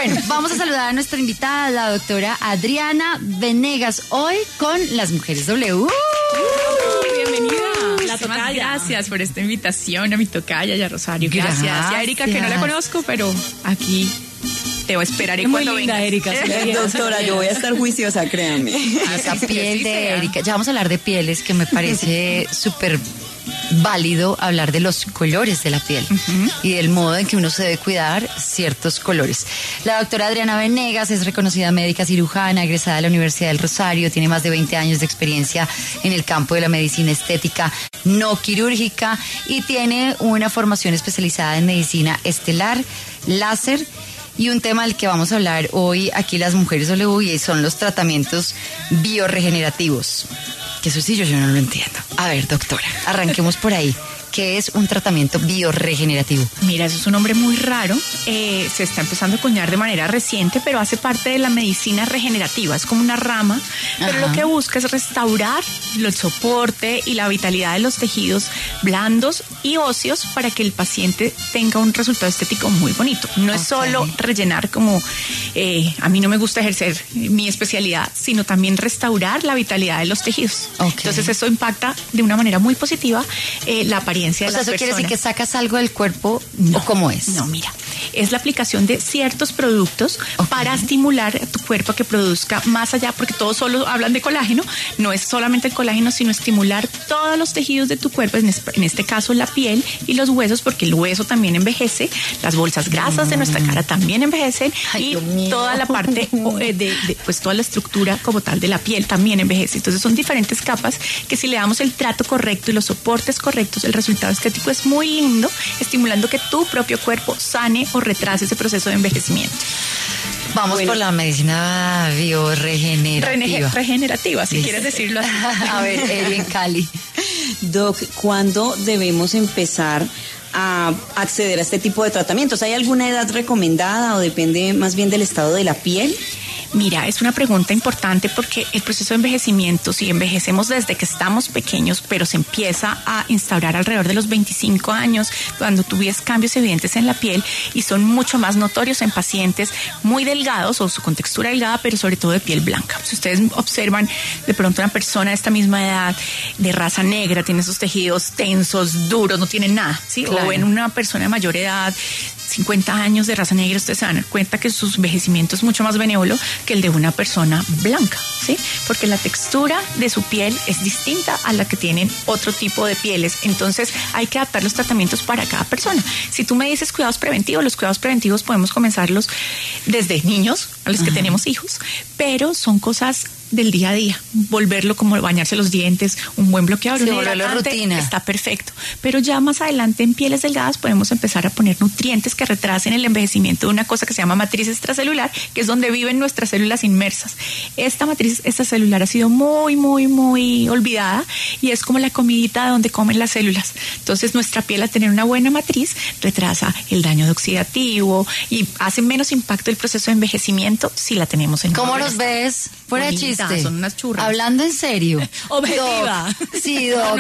Bueno, vamos a saludar a nuestra invitada, la doctora Adriana Venegas, hoy con Las Mujeres W. Bienvenida. Gracias por esta invitación a mi tocaya y a Rosario. Gracias. Y a Erika, que no la conozco, pero aquí te esperaré cuando venga. Erika, doctora, yo voy a estar juiciosa, créanme. Esa piel de Erika. Ya vamos a hablar de pieles, que me parece súper válido hablar de los colores de la piel y del modo en que uno se debe cuidar ciertos colores. La doctora Adriana Venegas es reconocida médica cirujana, egresada de la Universidad del Rosario, tiene más de 20 años de experiencia en el campo de la medicina estética no quirúrgica y tiene una formación especializada en medicina estelar, láser y un tema del que vamos a hablar hoy aquí Las Mujeres W y son los tratamientos bioregenerativos. Que eso sí, yo no lo entiendo. A ver, doctora, arranquemos por ahí. ¿Qué es un tratamiento bioregenerativo? Mira, eso es un nombre muy raro. Se está empezando a acuñar de manera reciente, pero hace parte de la medicina regenerativa. Es como una rama, pero lo que busca es restaurar el soporte y la vitalidad de los tejidos blandos y óseos para que el paciente tenga un resultado estético muy bonito. No es solo rellenar como a mí no me gusta ejercer mi especialidad, sino también restaurar la vitalidad de los tejidos. Entonces eso impacta de una manera muy positiva la apariencia. O sea, ¿eso quiere decir que sacas algo del cuerpo o cómo es? No, mira, es la aplicación de ciertos productos para estimular a tu cuerpo a que produzca más allá, porque todos solo hablan de colágeno, no es solamente el colágeno, sino estimular todos los tejidos de tu cuerpo, en este caso la piel y los huesos, porque el hueso también envejece, las bolsas grasas de nuestra cara también envejecen y toda la parte pues toda la estructura como tal de la piel también envejece. Entonces son diferentes capas que si le damos el trato correcto y los soportes correctos, el resultado estético es muy lindo, estimulando que tu propio cuerpo sane o retrase ese proceso de envejecimiento. Vamos por la medicina bioregenerativa. Regenerativa, si quieres decirlo así. A ver, Eri en Cali. Doc, ¿cuándo debemos empezar a acceder a este tipo de tratamientos? ¿Hay alguna edad recomendada o depende más bien del estado de la piel? Mira, es una pregunta importante porque el proceso de envejecimiento, si envejecemos desde que estamos pequeños, pero se empieza a instaurar alrededor de los 25 años, cuando tú ves cambios evidentes en la piel y son mucho más notorios en pacientes muy delgados o con textura delgada, pero sobre todo de piel blanca. Si ustedes observan de pronto una persona de esta misma edad, de raza negra, tiene sus tejidos tensos, duros, no tiene nada, ¿sí? Claro. O en una persona de mayor edad, 50 años de raza negra, ustedes se dan cuenta que su envejecimiento es mucho más benévolo que el de una persona blanca, ¿sí? Porque la textura de su piel es distinta a la que tienen otro tipo de pieles. Entonces hay que adaptar los tratamientos para cada persona. Si tú me dices cuidados preventivos, los cuidados preventivos podemos comenzarlos desde niños, a los que tenemos hijos, pero son cosas del día a día, volverlo como bañarse los dientes, un buen bloqueador, volverlo rutina. Está perfecto. Pero ya más adelante en pieles delgadas podemos empezar a poner nutrientes que retrasen el envejecimiento de una cosa que se llama matriz extracelular, que es donde viven nuestras células inmersas. Esta matriz extracelular ha sido muy, muy, muy olvidada y es como la comidita de donde comen las células. Entonces nuestra piel, al tener una buena matriz, retrasa el daño oxidativo y hace menos impacto el proceso de envejecimiento si la tenemos en ¿Cómo los ves? Fuera de chiste. Son unas churras. Hablando en serio. Objetiva. Doc, sí, Doc.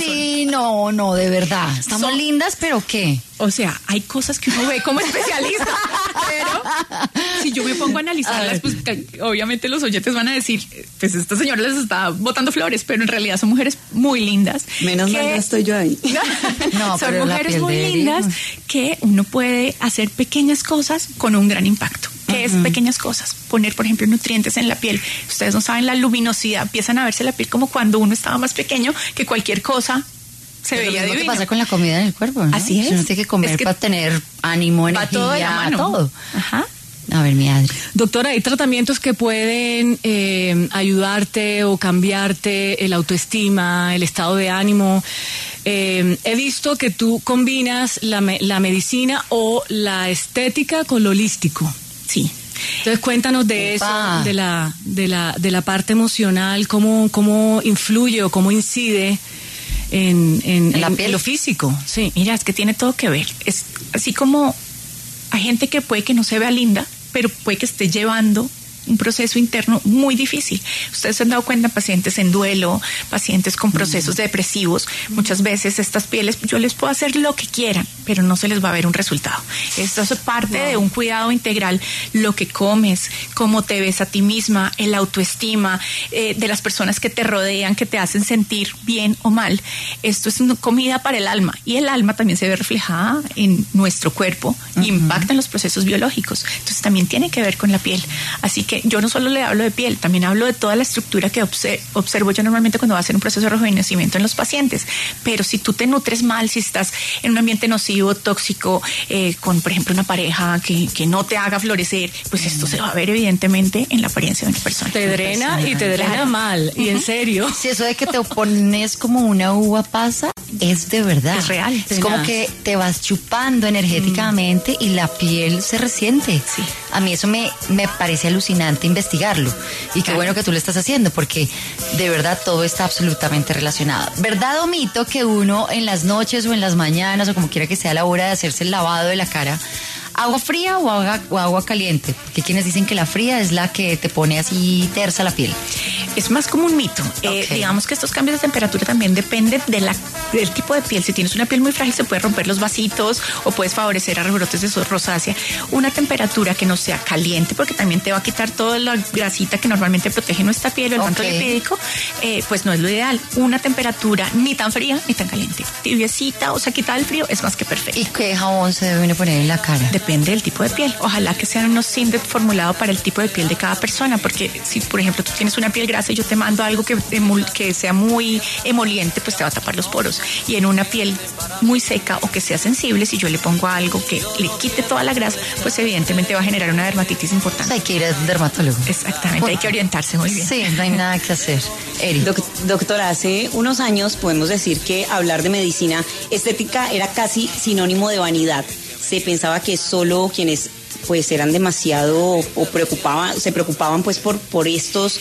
No, de verdad. Estamos lindas, pero ¿qué? O sea, hay cosas que uno ve como especialista, pero si yo me pongo a analizarlas, pues obviamente los oyentes van a decir, pues esta señora les está botando flores, pero en realidad son mujeres muy lindas. Menos mal ya estoy yo ahí. No, son mujeres muy lindas que uno puede hacer pequeñas cosas con un gran impacto. ¿Qué es pequeñas cosas? Poner, por ejemplo, nutrientes en la piel. Ustedes no saben la luminosidad, empiezan a verse la piel como cuando uno estaba más pequeño, que cualquier cosa se veía divino. ¿Qué pasa con la comida en el cuerpo? ¿No? Así es. Uno tiene que comer para tener ánimo, energía, todo de la mano. Todo. Ajá. A ver, mi Adri. Doctora, ¿hay tratamientos que pueden ayudarte o cambiarte el autoestima, el estado de ánimo? He visto que tú combinas la medicina o la estética con lo holístico. Sí. Entonces cuéntanos de eso, de la parte emocional, cómo influye o cómo incide en la piel, en lo físico. Sí, mira, es que tiene todo que ver. Es así como hay gente que puede que no se vea linda, pero puede que esté llevando un proceso interno muy difícil. Ustedes se han dado cuenta, pacientes en duelo, pacientes con procesos depresivos, muchas veces estas pieles, yo les puedo hacer lo que quieran, pero no se les va a ver un resultado. Esto es parte de un cuidado integral, lo que comes, cómo te ves a ti misma, el autoestima, de las personas que te rodean, que te hacen sentir bien o mal. Esto es una comida para el alma, y el alma también se ve reflejada en nuestro cuerpo y impacta en los procesos biológicos. Entonces también tiene que ver con la piel. Así que yo no solo le hablo de piel, también hablo de toda la estructura que observo yo normalmente cuando va a hacer un proceso de rejuvenecimiento en los pacientes. Pero si tú te nutres mal, si estás en un ambiente nocivo, tóxico, con por ejemplo una pareja que no te haga florecer, pues esto se va a ver evidentemente en la apariencia de una persona. Te drena y te drena mal, y en serio. Si eso de que te pones como una uva pasa, es de verdad. Es real. Es como que te vas chupando energéticamente y la piel se resiente. Sí. A mí eso me parece alucinante investigarlo. Y qué bueno que tú lo estás haciendo, porque de verdad todo está absolutamente relacionado. ¿Verdad o mito que uno en las noches o en las mañanas o como quiera que sea la hora de hacerse el lavado de la cara, agua fría o agua caliente? Porque quienes dicen que la fría es la que te pone así tersa la piel. Es más como un mito. Digamos que estos cambios de temperatura también dependen del tipo de piel. Si tienes una piel muy frágil, se puede romper los vasitos o puedes favorecer a rebrotes de rosácea. Una temperatura que no sea caliente, porque también te va a quitar toda la grasita que normalmente protege nuestra piel, el manto lipídico, pues no es lo ideal. Una temperatura ni tan fría ni tan caliente. Tibiecita, o sea, quitar el frío es más que perfecto. ¿Y qué jabón se debe poner en la cara? Depende del tipo de piel. Ojalá que sean unos Simdet formulados para el tipo de piel de cada persona, porque si, por ejemplo, tú tienes una piel grasa y yo te mando algo que sea muy emoliente, pues te va a tapar los poros. Y en una piel muy seca o que sea sensible, si yo le pongo algo que le quite toda la grasa, pues evidentemente va a generar una dermatitis importante. O sea, hay que ir al dermatólogo. Exactamente, hay que orientarse muy bien. Sí, no hay nada que hacer. Eri. Doctora, hace unos años podemos decir que hablar de medicina estética era casi sinónimo de vanidad. Se pensaba que solo quienes pues eran demasiado o se preocupaban pues por estos,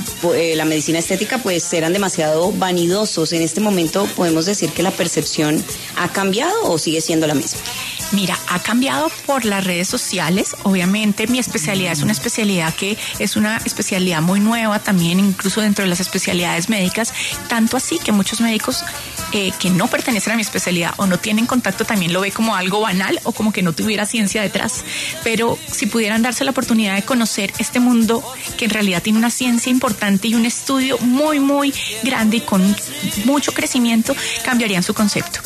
la medicina estética, pues eran demasiado vanidosos. En este momento podemos decir que la percepción ha cambiado o sigue siendo la misma. Mira, ha cambiado por las redes sociales. Obviamente mi especialidad es una especialidad que es una especialidad muy nueva también, incluso dentro de las especialidades médicas, tanto así que muchos médicos que no pertenecen a mi especialidad o no tienen contacto también lo ve como algo banal o como que no tuviera ciencia detrás. Pero si pudieran darse la oportunidad de conocer este mundo que en realidad tiene una ciencia importante y un estudio muy, muy grande y con mucho crecimiento, cambiarían su concepto.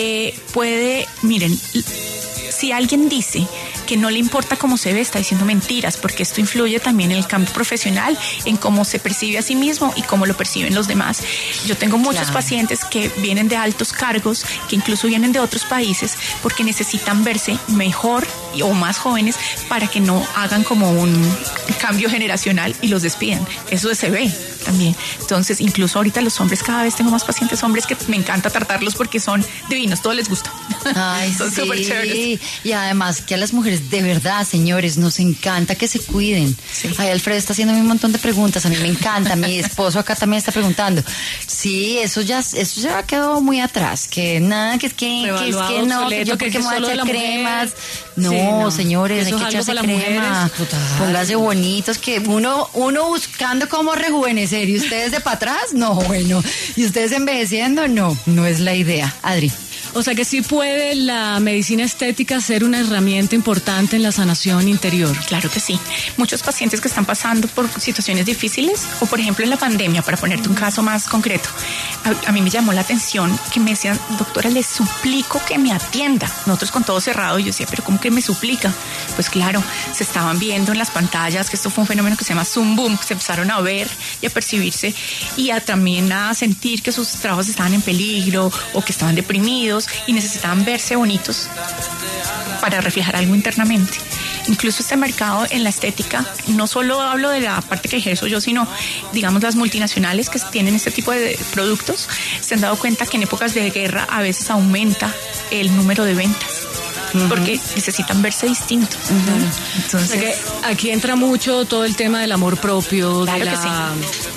Miren, si alguien dice que no le importa cómo se ve, está diciendo mentiras, porque esto influye también en el campo profesional, en cómo se percibe a sí mismo y cómo lo perciben los demás. Yo tengo muchos pacientes que vienen de altos cargos, que incluso vienen de otros países, porque necesitan verse mejor o más jóvenes para que no hagan como un cambio generacional y los despidan. Eso se ve también. Entonces, incluso ahorita los hombres, cada vez tengo más pacientes hombres que me encanta tratarlos porque son divinos, todo les gusta. Ay, son súper chéveres. Y además que a las mujeres, de verdad, señores, nos encanta que se cuiden. Sí. Ay, Alfredo está haciendo un montón de preguntas, a mí me encanta, mi esposo acá también está preguntando. Sí, eso ya quedó muy atrás, que nada, que es que no, que yo porque me voy a echar cremas. No, señores, hay que echarse crema. Póngase bonitos, que uno buscando cómo rejuvenecer y ustedes de para atrás, no, bueno, y ustedes envejeciendo, no es la idea. Adri. O sea que sí puede la medicina estética ser una herramienta importante en la sanación interior. Claro que sí. Muchos pacientes que están pasando por situaciones difíciles, o por ejemplo en la pandemia, para ponerte un caso más concreto, a mí me llamó la atención que me decían, doctora, le suplico que me atienda. Nosotros con todo cerrado, yo decía, pero ¿cómo que me suplica? Pues claro, se estaban viendo en las pantallas, que esto fue un fenómeno que se llama Zoom Boom, se empezaron a ver y a percibirse y también a sentir que sus trabajos estaban en peligro o que estaban deprimidos y necesitaban verse bonitos para reflejar algo internamente. Incluso este mercado en la estética, no solo hablo de la parte que ejerzo yo, sino digamos las multinacionales que tienen este tipo de productos, se han dado cuenta que en épocas de guerra a veces aumenta el número de ventas. Porque necesitan verse distintos. Entonces, o sea que aquí entra mucho todo el tema del amor propio, claro de la que sí.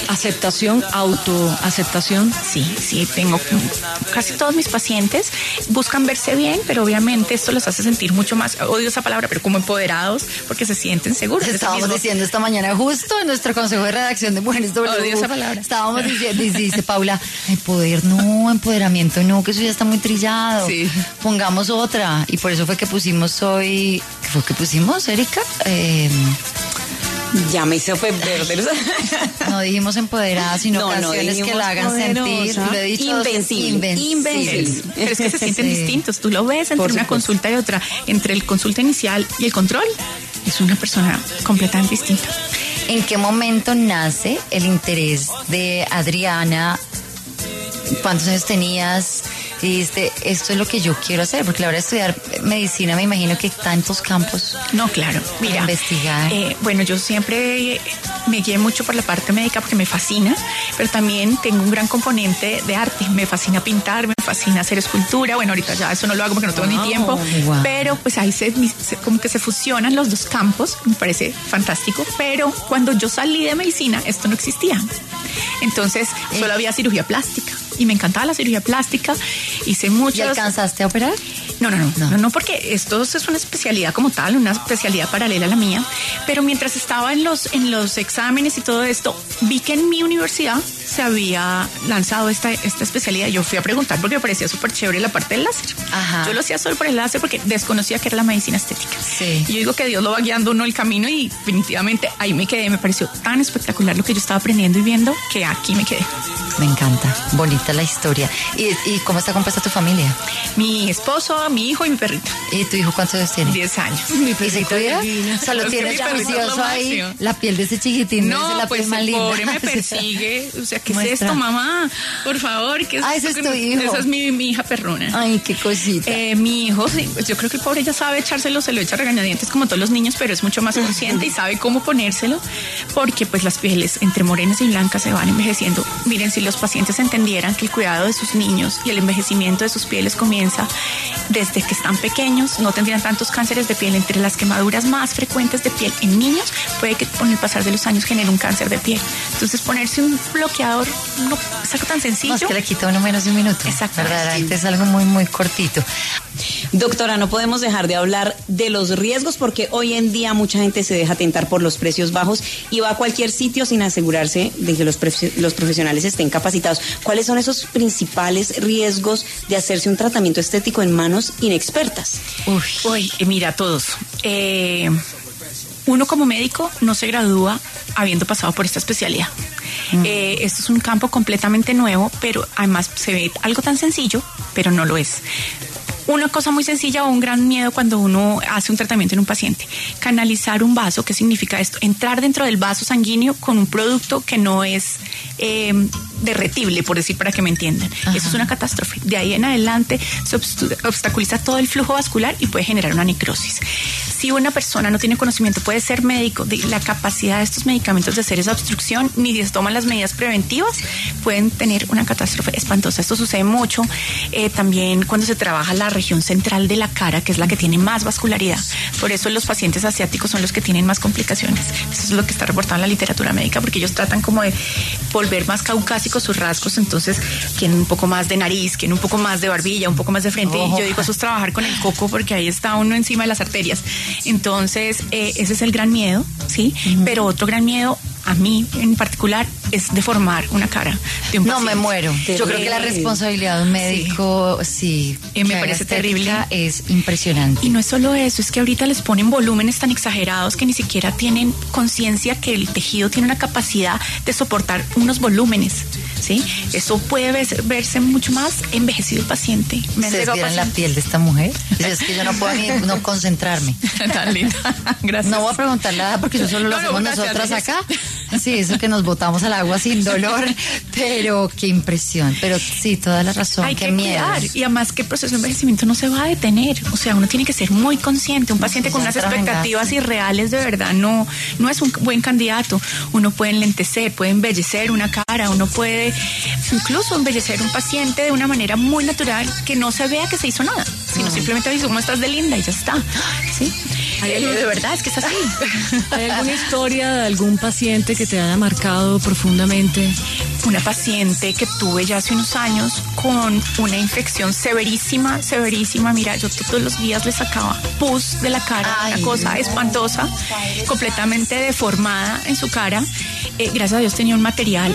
Aceptación, autoaceptación. Sí, tengo casi todos mis pacientes buscan verse bien, pero obviamente esto los hace sentir mucho más, odio esa palabra, pero como empoderados, porque se sienten seguros. Estábamos diciendo esta mañana justo en nuestro consejo de redacción de Mujeres W. Odio esa palabra. Estábamos diciendo, dice Paula, empoderamiento no, que eso ya está muy trillado. Sí. Pongamos otra. Y por eso fue que pusimos hoy, ¿qué fue que pusimos, Erika? Ya me hizo verde. No dijimos empoderada, sino canciones que la hagan sentir. Lo he dicho, invencible. Pero es que se sienten distintos. Tú lo ves entre una consulta y otra, entre el consulta inicial y el control. Es una persona completamente distinta. ¿En qué momento nace el interés de Adriana? ¿Cuántos años tenías? Y dijiste, esto es lo que yo quiero hacer, porque a la hora de estudiar medicina me imagino que tantos campos. No, claro. Mira, investigar. Bueno, yo siempre me guié mucho por la parte médica porque me fascina, pero también tengo un gran componente de arte. Me fascina pintar, me fascina hacer escultura. Bueno, ahorita ya eso no lo hago porque no tengo ni tiempo, pero pues ahí como que se fusionan los dos campos. Me parece fantástico, pero cuando yo salí de medicina esto no existía. Entonces solo había cirugía plástica y me encantaba la cirugía plástica. Hice muchos. ¿Y alcanzaste a operar? No, porque esto es una especialidad como tal, una especialidad paralela a la mía. Pero mientras estaba en los exámenes y todo esto, vi que en mi universidad se había lanzado esta especialidad. Yo fui a preguntar porque me parecía súper chévere la parte del láser. Ajá. Yo lo hacía solo por el láser porque desconocía que era la medicina estética. Sí. Y yo digo que Dios lo va guiando uno el camino y definitivamente ahí me quedé. Me pareció tan espectacular lo que yo estaba aprendiendo y viendo que aquí me quedé. Me encanta, bonita la historia. ¿Y cómo está compuesta tu familia? Mi esposo, mi hijo y mi perrita. ¿Y tu hijo cuántos años tiene? 10 años. ¿Y se cuida? O sea, lo tienes precioso ahí, la piel de ese chiquitín. No, la pues piel más el linda. pobre me persigue. O sea, ¿qué Muestra. es esto, mamá? Por favor, ¿qué es ese esto? es tu hijo. Esa es mi hija perruna. Ay, qué cosita. Mi hijo, sí, pues yo creo que el pobre ya sabe echárselo, se lo echa regañadientes como todos los niños, pero es mucho más consciente y sabe cómo ponérselo, porque pues las pieles entre morenas y blancas se van envejeciendo. Miren, si los pacientes entendieran que el cuidado de sus niños y el envejecimiento de sus pieles comienza desde que están pequeños, no tendrían tantos cánceres de piel. Entre las quemaduras más frecuentes de piel en niños puede que con el pasar de los años genere un cáncer de piel. Entonces ponerse un bloqueador no es algo tan sencillo. No, es que le quita uno menos de un minuto. Exacto. Verdaderamente es algo muy, muy cortito. Doctora, no podemos dejar de hablar de los riesgos porque hoy en día mucha gente se deja tentar por los precios bajos y va a cualquier sitio sin asegurarse de que los profesionales estén capacitados. ¿Cuáles son esos principales riesgos de hacerse un tratamiento estético en manos inexpertas? Uy, mira, todos. Uno como médico no se gradúa habiendo pasado por esta especialidad. Esto es un campo completamente nuevo, pero además se ve algo tan sencillo, pero no lo es. Una cosa muy sencilla o un gran miedo cuando uno hace un tratamiento en un paciente. Canalizar un vaso, ¿qué significa esto? Entrar dentro del vaso sanguíneo con un producto que no es derretible, por decir, para que me entiendan. Ajá. Eso es una catástrofe. De ahí en adelante se obstaculiza todo el flujo vascular y puede generar una necrosis. Si una persona no tiene conocimiento, puede ser médico, de la capacidad de estos medicamentos de hacer esa obstrucción, ni si toman las medidas preventivas, pueden tener una catástrofe espantosa. Esto sucede mucho también cuando se trabaja la región central de la cara, que es la que tiene más vascularidad. Por eso los pacientes asiáticos son los que tienen más complicaciones. Eso es lo que está reportado en la literatura médica, porque ellos tratan como de volver más caucásicos sus rasgos, entonces quieren un poco más de nariz, quieren un poco más de barbilla, un poco más de frente. Y yo digo, eso es trabajar con el coco, porque ahí está uno encima de las arterias. Entonces, ese es el gran miedo, ¿sí? Uh-huh. Pero otro gran miedo, a mí en particular, es deformar una cara de un paciente. No, me muero. Yo creo que la responsabilidad de un médico, sí me parece terrible. Es impresionante. Y no es solo eso, es que ahorita les ponen volúmenes tan exagerados que ni siquiera tienen conciencia que el tejido tiene una capacidad de soportar unos volúmenes, ¿sí? Eso puede verse mucho más envejecido el paciente. ¿Ustedes vieran la piel de esta mujer? Es que yo no puedo ni no concentrarme. Tan linda. Gracias. No voy a preguntarle nada porque eso solo lo hacemos nosotras acá. Sí, eso que nos botamos al agua sin dolor, pero qué impresión. Pero sí, toda la razón. Hay qué que miedo. cuidar. Y además que el proceso de envejecimiento no se va a detener. O sea, uno tiene que ser muy consciente. Un paciente con unas expectativas irreales de verdad no es un buen candidato. Uno puede enlentecer, puede embellecer una cara, uno puede incluso embellecer un paciente de una manera muy natural, que no se vea que se hizo nada, sino simplemente dice, ¿cómo estás de linda? Y ya está, ¿sí? De verdad, es que es así. ¿Hay alguna historia de algún paciente que te haya marcado profundamente? Una paciente que tuve ya hace unos años con una infección severísima. Mira, yo todos los días le sacaba pus de la cara, una cosa espantosa, completamente deformada en su cara. Gracias a Dios tenía un material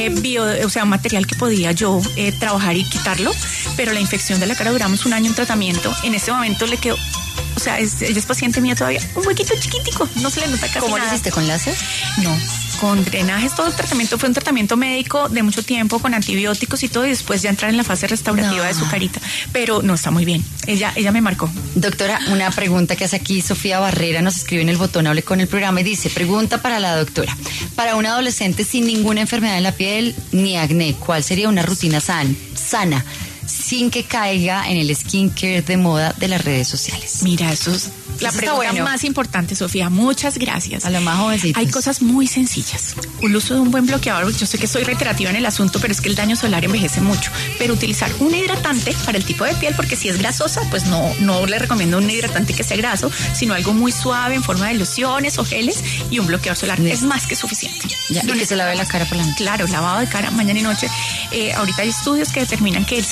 un material que podía yo trabajar y quitarlo, pero la infección de la cara duramos un año en tratamiento. En este momento le quedó, o sea, ella es paciente mía todavía, un huequito chiquitico, no se le nota casi ¿Cómo nada. lo hiciste, con láser? No, con drenajes, todo el tratamiento fue un tratamiento médico de mucho tiempo, con antibióticos y todo, y después ya entrar en la fase restaurativa de su carita. Pero no, está muy bien. Ella me marcó. Doctora, una pregunta que hace aquí Sofía Barrera, nos escribe en el botón Hable con el programa y dice, pregunta para la doctora, para un adolescente sin ninguna enfermedad en la piel ni acné, ¿cuál sería una rutina sana, sin que caiga en el skincare de moda de las redes sociales? Mira, eso es la pregunta más importante, Sofía. Muchas gracias. A lo más jovencitos. Hay cosas muy sencillas. El uso de un buen bloqueador, yo sé que soy reiterativa en el asunto, pero es que el daño solar envejece mucho. Pero utilizar un hidratante para el tipo de piel, porque si es grasosa, pues no le recomiendo un hidratante que sea graso, sino algo muy suave en forma de lociones o geles y un bloqueador solar. Es más que suficiente. Ya, y que se lave la cara por la noche. Claro, lavado de cara mañana y noche. Ahorita hay estudios que determinan que el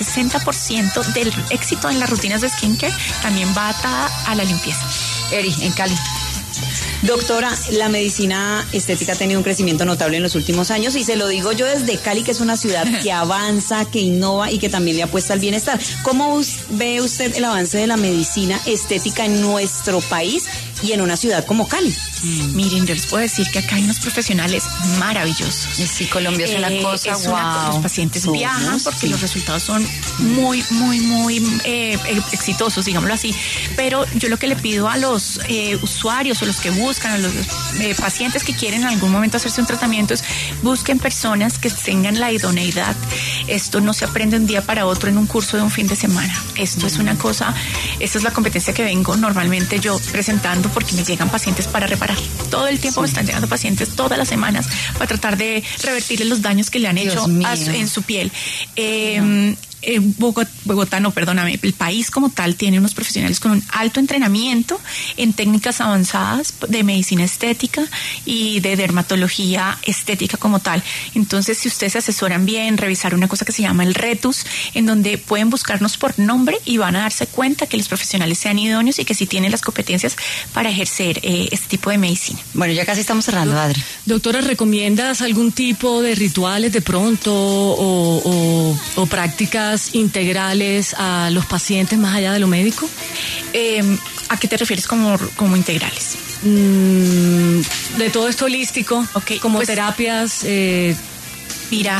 60% del éxito en las rutinas de skincare también va atada a la limpieza. Eri, en Cali. Doctora, la medicina estética ha tenido un crecimiento notable en los últimos años y se lo digo yo desde Cali, que es una ciudad que avanza, que innova y que también le apuesta al bienestar. ¿Cómo ve usted el avance de la medicina estética en nuestro país y en una ciudad como Cali? Miren, yo les puedo decir que acá hay unos profesionales maravillosos. Sí, Colombia es una cosa, wow. Los pacientes viajan porque los resultados son muy, muy, muy exitosos, digámoslo así. Pero yo lo que le pido a los usuarios o los que buscan, a los pacientes que quieren en algún momento hacerse un tratamiento, es busquen personas que tengan la idoneidad. Esto no se aprende un día para otro en un curso de un fin de semana. Esto es una cosa, esta es la competencia que vengo normalmente yo presentando, porque me llegan pacientes para reparar. Todo el tiempo me están llegando pacientes todas las semanas para tratar de revertirle los daños que le han hecho en su piel. Bogotá, no, perdóname, el país como tal tiene unos profesionales con un alto entrenamiento en técnicas avanzadas de medicina estética y de dermatología estética como tal. Entonces, si ustedes se asesoran bien, revisar una cosa que se llama el RETUS, en donde pueden buscarnos por nombre y van a darse cuenta que los profesionales sean idóneos y que sí tienen las competencias para ejercer este tipo de medicina. Bueno, ya casi estamos cerrando, Adri. Doctora, ¿recomiendas algún tipo de rituales de pronto o prácticas integrales a los pacientes más allá de lo médico? ¿A qué te refieres como integrales? De todo esto holístico, como pues, terapias. Mira,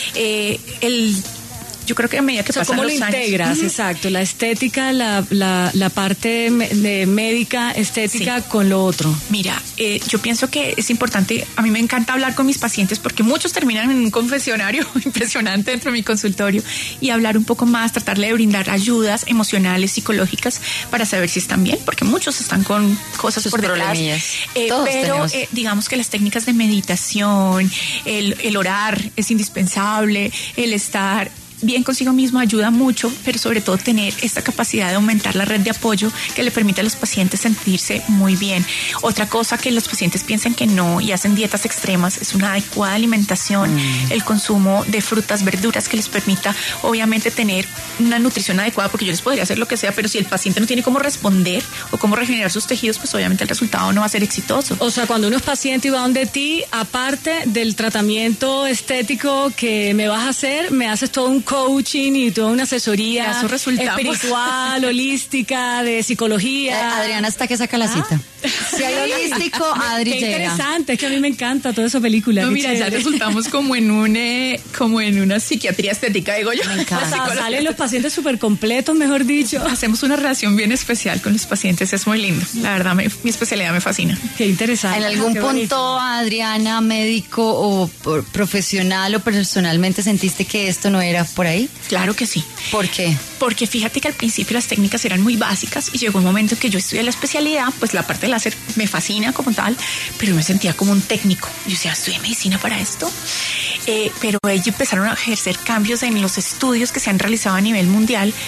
yo creo que a medida que pasan ¿cómo los lo integras? años, Exacto, la estética, la parte de médica, estética con lo otro. Mira, yo pienso que es importante, a mí me encanta hablar con mis pacientes porque muchos terminan en un confesionario impresionante dentro de mi consultorio y hablar un poco más, tratarle de brindar ayudas emocionales, psicológicas para saber si están bien, porque muchos están con cosas por detrás. Pero digamos que las técnicas de meditación, el orar es indispensable, el estar bien consigo mismo ayuda mucho, pero sobre todo tener esta capacidad de aumentar la red de apoyo que le permite a los pacientes sentirse muy bien. Otra cosa que los pacientes piensan que no y hacen dietas extremas es una adecuada alimentación, el consumo de frutas, verduras que les permita obviamente tener una nutrición adecuada, porque yo les podría hacer lo que sea, pero si el paciente no tiene cómo responder o cómo regenerar sus tejidos, pues obviamente el resultado no va a ser exitoso. O sea, cuando uno es paciente y va donde ti, aparte del tratamiento estético que me vas a hacer, me haces todo un coaching y toda una asesoría espiritual, holística, de psicología. Adriana está que saca la cita. Si hay holístico, Adri Qué llega. interesante, es que a mí me encanta toda esa película. No, mira, ya resultamos como en una psiquiatría estética, digo yo. Me encanta. O sea, salen los pacientes súper completos, mejor dicho. Hacemos una relación bien especial con los pacientes, es muy lindo. La verdad, mi especialidad me fascina. Qué interesante. ¿En algún punto, Adriana, médico o profesional o personalmente sentiste que esto no era por ahí? Claro que sí. ¿Por qué? Porque fíjate que al principio las técnicas eran muy básicas y llegó un momento en que yo estudié la especialidad, pues la parte del láser me fascina como tal, pero me sentía como un técnico. Yo decía, ¿estudié medicina para esto? Pero ellos empezaron a ejercer cambios en los estudios que se han realizado a nivel mundial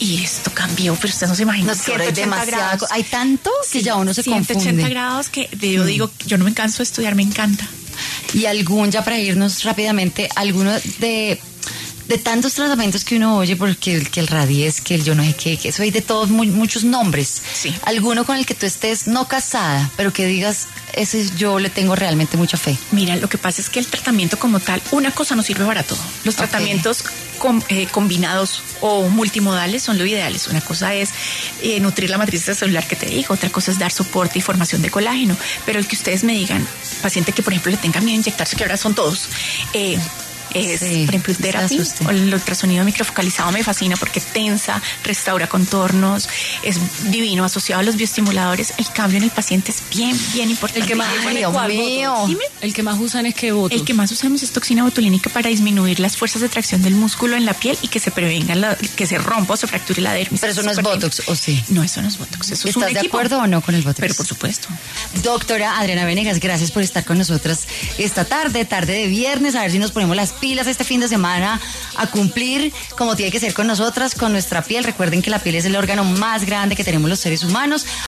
y esto cambió, pero usted no se imagina. No, pero hay demasiado, hay tanto que ya uno se 180 confunde. grados que yo digo, yo no me canso de estudiar, me encanta. Y ya para irnos rápidamente, alguno de tantos tratamientos que uno oye, porque que el Radies, que el yo no sé qué, que eso hay de todos, muchos nombres. Sí. Alguno con el que tú estés no casada, pero que digas, ese yo le tengo realmente mucha fe. Mira, lo que pasa es que el tratamiento como tal, una cosa no sirve para todo. Los tratamientos combinados o multimodales son lo ideales. Una cosa es nutrir la matriz celular que te digo, otra cosa es dar soporte y formación de colágeno. Pero el que ustedes me digan, paciente que por ejemplo le tenga miedo a inyectarse, que ahora son todos, sí, por ejemplo, el Therapy o el ultrasonido microfocalizado me fascina porque tensa, restaura contornos, es divino, asociado a los bioestimuladores. El cambio en el paciente es bien importante. El que más El que más usan es que Botox. El que más usamos es toxina botulínica para disminuir las fuerzas de tracción del músculo en la piel y que se prevenga que se rompa o se fracture la dermis. Pero eso no es Botox, ¿o sí? No, eso no es Botox. Eso ¿Estás es de acuerdo o no con el Botox? Pero por supuesto. Doctora Adriana Venegas, gracias por estar con nosotras esta tarde de viernes. A ver si nos ponemos las pilas este fin de semana a cumplir como tiene que ser con nosotras, con nuestra piel. Recuerden que la piel es el órgano más grande que tenemos los seres humanos.